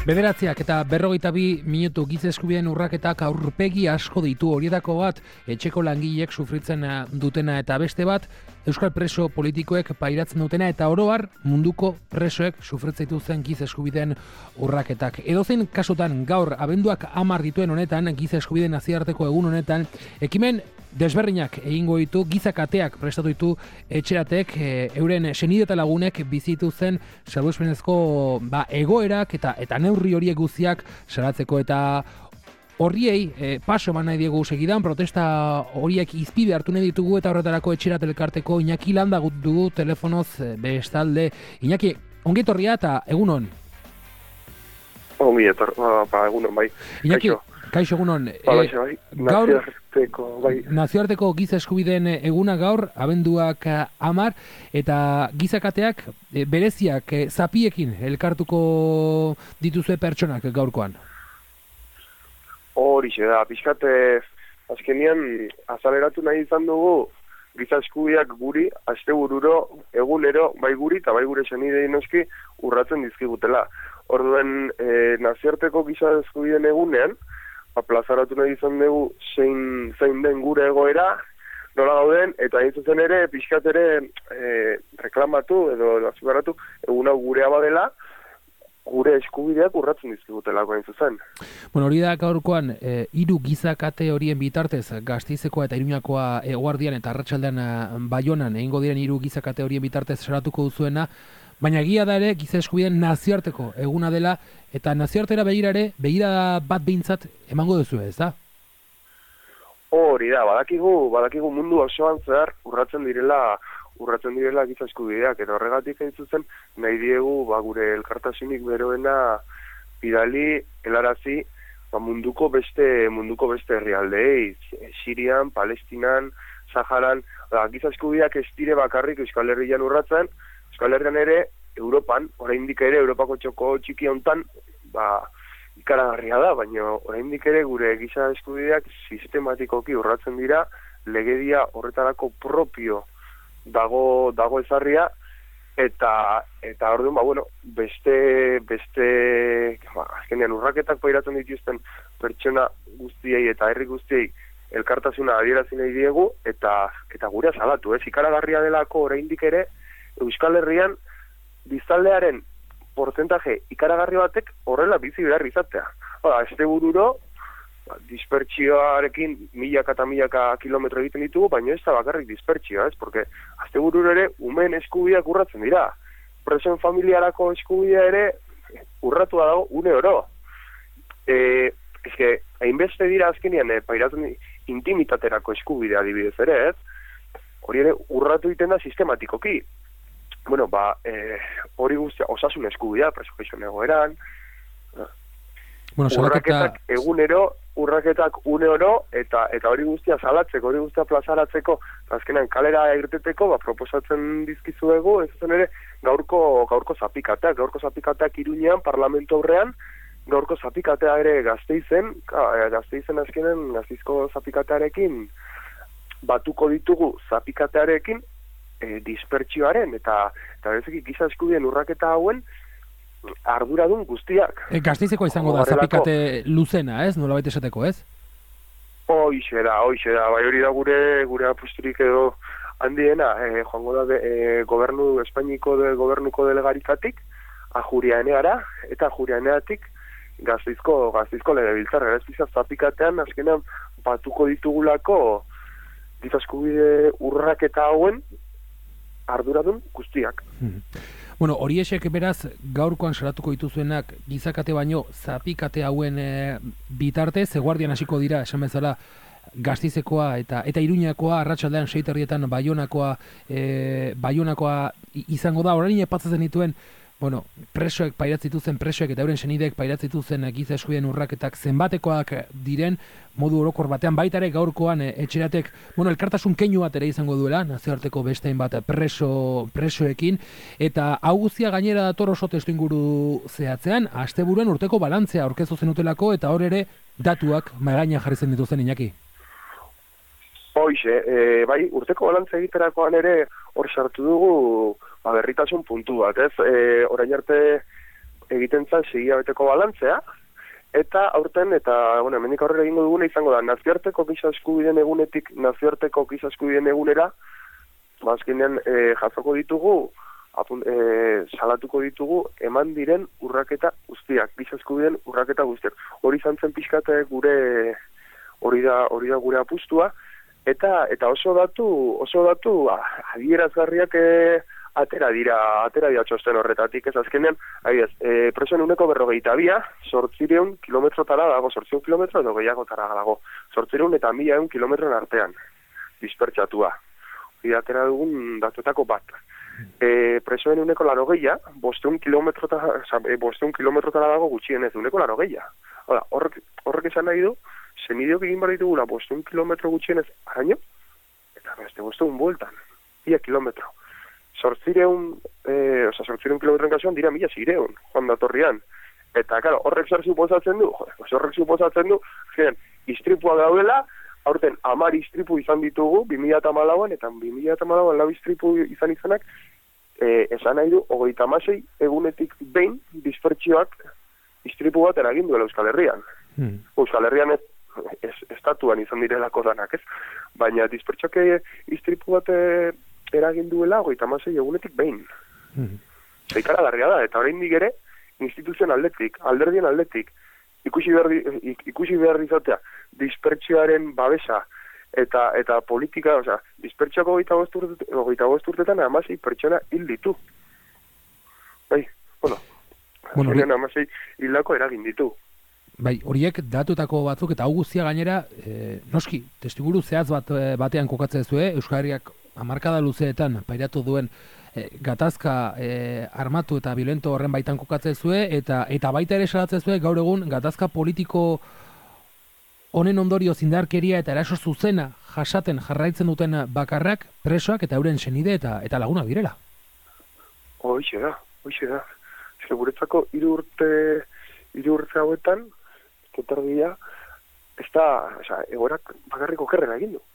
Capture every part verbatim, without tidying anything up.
Bederatziak eta berrogeita bi minutu giza eskubideen urraketak aurpegi asko ditu, horietako bat etxeko langileek sufritzen dutena eta beste bat euskal preso politikoek pairatzen dutena eta oro har munduko presoek sufritzen dituzten giza eskubideen urraketak. Edozein kasutan gaur abenduak hamar dituen honetan, giza eskubideen nazioarteko egun honetan, ekimen desberdinak egingo ditu, giza kateak prestatu ditu etxeratek, e, euren senide eta lagunek bizitu zen salbuespenezko ba, egoerak eta eta neurri horiek guztiak salatzeko eta horriei e, paso eman nahi diegu segidan, protesta horiek izpide hartu nahi ditugu eta horretarako etxerat elkarteko Iñaki Landa dugu telefonoz e, bestalde. Iñaki, ongi etorria eta egunon? Ongi etorria, ba, egunon bai. Iñaki, kaixo egunon. Ba, e, bai. Gaur, nazioarteko, bai. Nazioarteko giza eskubideen eguna gaur, abenduak hamar, eta gizakateak e, bereziak e, zapiekin elkartuko dituzue pertsonak gaurkoan. Horixe da, pixkate azkenian azaleratu nahi izan dugu giza eskubideak guri, astebururo, egunero, bai guri eta bai gure senidei noski urratzen dizkigutela. Orduen e, nazioarteko giza eskubideen egunean, plazaratu nahi izan dugu zein, zein den gure egoera, nola gauden, eta hain zuzen ere, pixkat ere e, reklamatu edo nazibaratu egun hau gurea badela, gure eskubideak urratzen dizkigutelako hain zuzen. Bueno, hori da gaurkoan, e, hiru gizakate horien bitartez, Gasteizekoa eta Iruñakoa Eguardian eta Arratsaldean Baionan egingo diren hiru gizakate horien bitartez saratuko duzuena, baina egia da ere giza eskubideen nazioarteko eguna dela eta nazioartera begirare begira bat behintzat emango duzu, ez da? Hori da, badakigu, badakigu mundu osoan zehar urratzen direla urratzen direla giza eskubideak eta horregatik hain zuzen nahi diegu ba, gure elkartasunik beroena bidali helarazi ba, munduko beste munduko beste herrialdeei, Sirian, Palestinan, Saharan, ba, giza eskubideak ez dire bakarrik Euskal Herrian urratzen, Euskal Herrian ere, Europan, oraindik ere, Europako txoko txiki hontan, ba, ikaragarria da, baina oraindik ere gure giza eskubideak sistematikoki urratzen dira, legedia horretarako propio dago dago ezarria, eta eta orduan, ba, bueno, beste, beste, ba, azkenean urraketak pairatzen dituzten pertsona guztiei eta herri guztiei elkartasuna adierazi nahi diegu, eta eta gure salatu, ez, ikaragarria delako oraindik ere, Euskal Herrian biztanlearen portzentaje ikaragarri batek horrela bizi behar izatea. Hala, astebururo dispertsioarekin milaka eta milaka kilometro egiten ditugu, baina ez da bakarrik dispertsioa, ez? Porque astebururo ere umeen eskubideak urratzen dira. Presoen familiarako eskubidea ere urratua dago une oro. Eh, eske, hainbeste dira azkenean eh, pairatzen intimitaterako eskubidea adibidez ere, ez? Hori ere urratu egiten da sistematikoki. Bueno, ba, eh, hori guztia, osasun eskubidea, preso gaixoen egoeran, bueno, urraketak egunero, urraketak une oro, eta eta hori guztia salatzeko, hori guztia plazaratzeko, azkenan kalera irteteko, ba, proposatzen dizkizuegu, ez zen ere, gaurko, gaurko zapikateak, gaurko zapikateak Iruñean, parlamentu aurrean, gaurko zapikatea ere Gasteizen, Gasteizen azkenen, Gasteizko zapikatearekin, batuko ditugu zapikatearekin, E, dispertsioaren eta eta bereziki giza eskubideen urraketa hauen arduradun guztiak. E, Gasteizeko izango da zapikate luzena, ez? Nolabait esateko, ez? Hoixe da, hoixe da, bai hori da gure gure aposturik edo handiena, e, joango da de, e, gobernu Espainiko de gobernuko delegarikatik Ajurianeara eta Ajurianeatik Gasteizko Gasteizko legebiltzarra, ez bizaz zapikatean azkenan batuko ditugulako giza eskubide urraketa hauen arduradun guztiak. Hmm. Bueno, hori esek beraz gaurkoan saratuko dituzuenak gizakate baino zapikate hauen e, bitartez, Eguardian hasiko dira, esan bezala Gasteizekoa eta eta Iruñakoa, Arratsaldean sei herrietan Baionakoa, e, Baionakoa izango da. Orain aipatzen dituen, bueno, presoek pairatzen dituzten presoek eta euren senideek pairatzen dituzten giza eskubideen urraketak zenbatekoak diren modu orokor batean, baita ere gaurkoan e, etxeratek, bueno, elkartasun keinu bat ere izango duela, nazioarteko beste bat preso presoekin, eta hau guztia gainera dator oso testuinguru zehatzean, asteburuan urteko balantzea aurkeztu zenutelako eta hor ere datuak mahai gainean jarri zen dituzten, Iñaki. Hoixe, e, bai, urteko balantzea egiterakoan ere hor sartu dugu ba, berritasun puntu bat, ez? E, orain arte egin egiten zen segia beteko balantzea, eta aurten, eta, bueno, hemendik aurrera egingo duguna izango da, nazioarteko giza eskubideen egunetik, nazioarteko giza eskubideen egunera, bazkenean e, jasoko ditugu, apun, e, salatuko ditugu, eman diren urraketa guztiak, giza eskubideen urraketa guztiak. Hori izan zen pixkate gure, hori da, hori da gure apustua, eta eta oso datu, oso datu, adierazgarriak e, atera dira, atera dira txosten horretatik, ez azkenean, adibidez, e, presoen uneko berrogeita bia, sortzireun kilometrotara dago, sortzireun kilometro edo gehiagotara dago, sortzireun eta mila eun kilometron artean, dispertsatua. Hori atera dugun datuetako bat. E, presoen uneko laro gehia, bosteun kilometrotara, e, bosteun kilometrotara dago gutxienez, uneko laro gehia. Hala, horrek, horrek esan nahi du, senideok egin bar ditugula bosteun kilometro gutxienez araño, eta beste bosteun bueltan, ia kilometro. Sortzireun, eh, oza, sortzireun kilometron kasuan dira mila zireun, joan datorrian. Eta, claro, horrek zer suposatzen du, joder, horrek suposatzen du, ziren, istripua daudela, aurten amar istripu izan ditugu, bi mila hamalauan, eta bi mila hamalauan lau istripu izan izanak, eh, esan nahi du, hogeita hamasei egunetik behin dispertsioak istripu bat eragin duela Euskal Herrian. Hmm. Euskal Herrian ez, ez, estatuan izan direlako danak, ez? Baina dispertsioak istripu bat eh, eragin duela hogeita hamasei egunetik behin. Hmm. Zeikara larria da, eta oraindik ere, instituzioen aldetik, alderdien aldetik, ikusi behar, ikusi behar izatea, dispertsioaren babesa, eta eta politika, osea, dispertsioako hogeita bost urtetan hamasei pertsona hil ditu. Bai, bueno, bueno hori... hamasei hildako eragin ditu. Bai, horiek datutako batzuk, eta hau guztia gainera, e, noski, testiguru zehaz bat, batean kokatzen zuen, Euskal Herriak hamarkada luzeetan pairatu duen e, gatazka e, armatu eta violento horren baitan kokatzen zuen, eta eta baita ere salatzen zuen gaur egun gatazka politiko honen ondorio zindarkeria eta eraso zuzena jasaten jarraitzen duten bakarrak presoak eta euren senide eta eta lagunak direla. Hoixe da, hoixe da. Ez guretzako hiru urte hiru urte hauetan ketardia ez da, osea, egorak bakarrik okerrera egin du.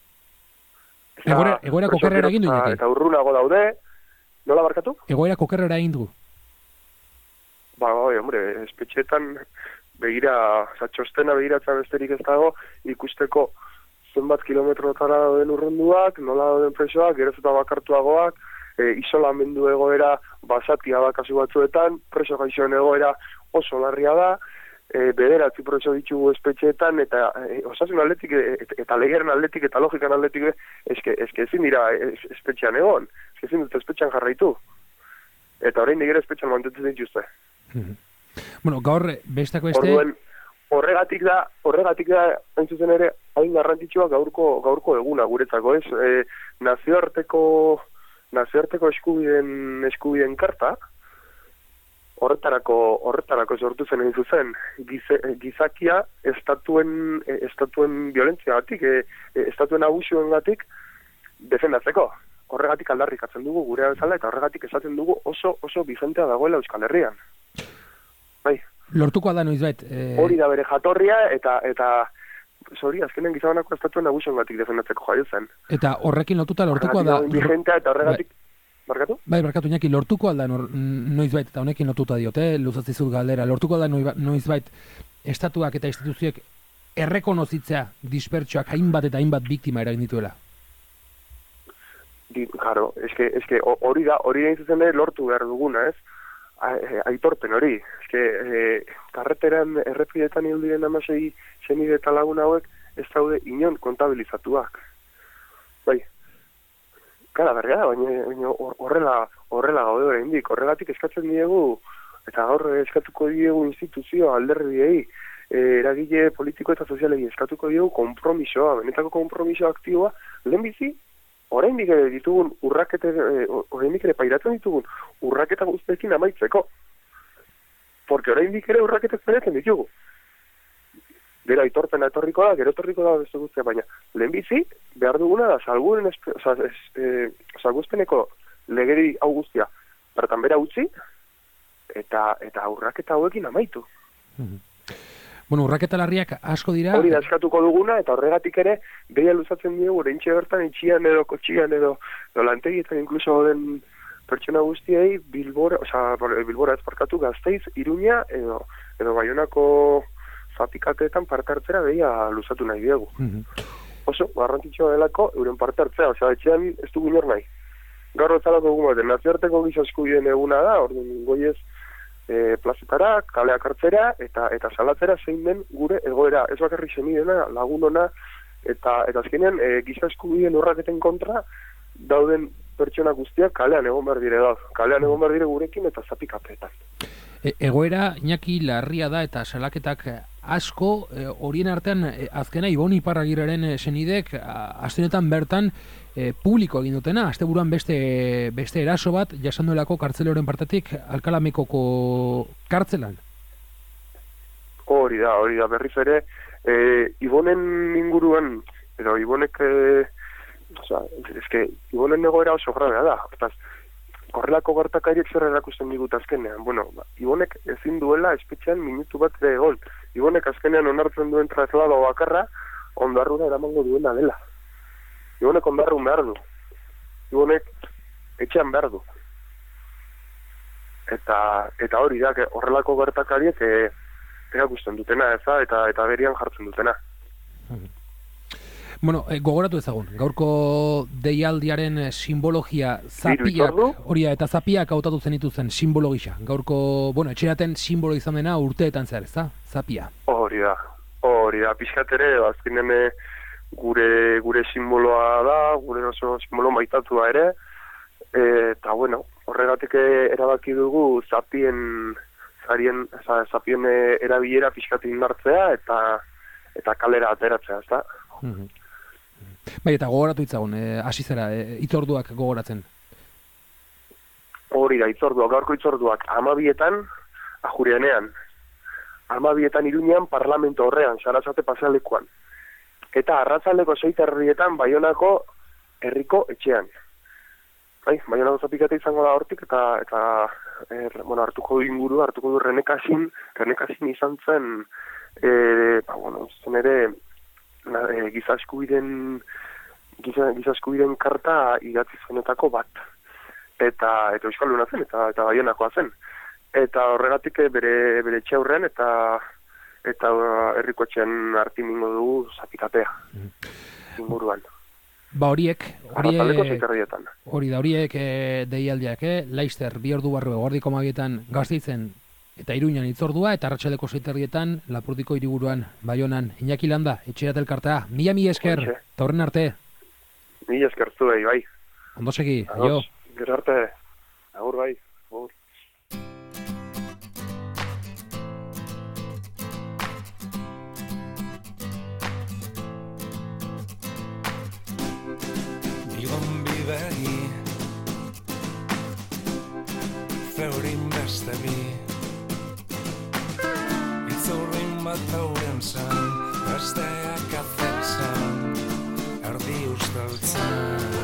Egoera, egoera kokerrera egin du eta, eta urrunago daude, nola barkatu? Egoera kokerrera egin du. Ba, bai, hombre, espetxetan begira, oza, txostena begiratzen besterik ez dago, ikusteko zenbat kilometrotara dauden urrunduak, nola dauden presoak, geroz eta bakartuagoak, e, isolamendu egoera basatia da kasu batzuetan, preso gaixoen egoera oso larria da, e, bederatzi preso ditugu espetxeetan, eta e, osasun atletik, e, eta legeren atletik, eta logikan atletik, eske, eske ezin dira es, espetxean egon, eske ezin dut espetxean jarraitu. Eta orain nire espetxean mantetzen dituzte. Mm-hmm. Bueno, gaur bestako este... Orduen, horregatik da, horregatik da, hain zuzen ere, hain garrantzitsua gaurko, gaurko eguna guretzako, ez? E, nazioarteko, nazioarteko eskubideen, eskubideen karta, horretarako, horretarako sortu zen egin zuzen, Gize, gizakia estatuen, estatuen violentzia batik, e, estatuen abusuen batik, defendatzeko. Horregatik aldarrikatzen dugu gurea bezala, eta horregatik esaten dugu oso, oso bigentea dagoela Euskal Herrian. Bai. Lortuko da noizbait. Eh... Hori da bere jatorria, eta eta hori azkenen gizabanako estatuen abusuen batik defendatzeko jaio zen. Eta horrekin lotuta lortuko da... Bigentea eta horregatik... Bai. Barkatu? Bai, barkatu Iñaki, lortuko alda noizbait, eta honekin lotuta diote, luzatzizut galdera, lortuko alda noizbait estatuak eta instituzioek errekonozitzea dispertsioak hainbat eta hainbat biktima eragin dituela? Di, claro, eske, eske hori da, hori da zuzen ere lortu behar duguna, ez? Aitorpen hori, eske e, karreteran errepidetan hil diren hamasei senide eta lagun hauek ez daude inon kontabilizatuak. Bai, gara berria da, baina horrela horrela gaude oraindik, horregatik eskatzen diegu, eta gaur eskatuko diegu instituzio alderdiei, e, eragile politiko eta sozialei eskatuko diegu konpromisoa, benetako konpromiso aktiboa, lehenbizi, oraindik ere ditugun urrakete, oraindik ere pairatzen ditugun urraketa guztiekin amaitzeko. Porque oraindik ere urraketa zereten ditugu. Gero aitorpena etorriko da, gero etorriko da beste guztia, baina lehenbizi behar duguna da salguren oza, e, salguzpeneko legeri hau guztia bertan bera utzi eta eta urraketa hauekin amaitu. Mm-hmm. Bueno, urraketa larriak asko dira... Hori da eskatuko duguna, eta horregatik ere, behia luzatzen dugu, oraintxe bertan, itxian edo, kotxian edo, edo lantegietan inkluso den pertsona guztiei Bilbora, osea, Bilbora ez parkatu Gasteiz, Iruña edo edo Baionako zapikateetan parte hartzera behia luzatu nahi diegu. Mm-hmm. Oso, garrantzitsua delako, euren parte hartzea, osea, etxean ez dugu inor nahi. Gaur bezalako egun baten, nazioarteko giza eskubideen eguna da, orduan goiez e, plazetara, kaleak hartzera, eta eta salatzera zein den gure egoera, ez bakarrik senidena, lagunona, eta eta azkenean e, giza eskubideen urraketen kontra dauden pertsona guztiak kalean egon behar dire da, kalean egon behar dire gurekin eta zapikapeetan. E, egoera, Iñaki, larria da eta salaketak asko, e, horien artean, e, azkena Ibon Iparragirreren e, senidek, astenetan bertan, e, publiko egin dutena, asteburuan beste, beste eraso bat, jasanduelako kartzeloren partetik, Alkalamekoko kartzelan. Hori da, hori da, berriz ere, e, Ibonen inguruan, edo Ibonek, e, oza, eske, Ibonen egoera oso grabea da, hortaz, horrelako gertakariek zer erakusten digut azkenean. Bueno, ba, Ibonek ezin duela espetxean minutu bat ere egon. Ibonek azkenean onartzen duen traslado bakarra ondarrura eramango duena dela. Ibonek ondarrun behar du. Ibonek etxean behar du. Eta, eta hori da, horrelako gertakariek e, erakusten dutena, eza, eta eta berian jartzen dutena. Bueno, eh, gogoratu ezagun, gaurko deialdiaren simbologia zapiak, hori eta zapiak hautatu zenituzen simbolo gisa. Gaurko, bueno, etxeraten simbolo izan dena urteetan zer, ezta? Zapia. Hori da, hori da, pixkat ere, azkenen gure, gure simboloa da, gure oso simbolo maitatua ere, e, eta bueno, horregatik erabaki dugu zapien, zarien, zapien erabilera pixkat indartzea eta, eta kalera ateratzea, ezta? Mm-hmm. Bai, eta gogoratu itzagun, hasi e, zera, e, itzorduak gogoratzen. Hori da, itzorduak, gaurko itzorduak, amabietan, ajurianean, amabietan Iruñean, parlamento horrean, Sarasate pasealekuan. Eta arratzaldeko seiterrietan, Baionako herriko etxean. Bai, Baionako zapikate izango da hortik, eta, eta er, bueno, hartuko du inguru, hartuko du Renekasin, Renekasin izan zen, e, ba, bueno, zen ere, Na, e, giza eskubideen giza, giza eskubideen karta idatzi zenetako bat. Eta eta euskalduna zen eta eta Baionakoa zen. Eta horregatik bere bere etxe aurrean eta eta herriko etxean hartu mingo dugu zapikatea. Mm. Inguruan. Ba horiek, horiek hori da horiek e, deialdiak, eh? Laister bi ordu barru eguerdiko hamabietan Gasteizen eta Iruñan itzordua, eta arratsaldeko seiterrietan Lapurdiko hiriburuan, Baionan. Iñaki Landa, etxerat elkartea. Mila mi esker, eta horren arte. Mila esker zuei, bai. Ondo segi, aio. Gero arte, agur bai, agur. Bilbon bidei, zeurin beste bi, Itzurrin bat hauren zen, besteak azetzen, erdi usteltzen.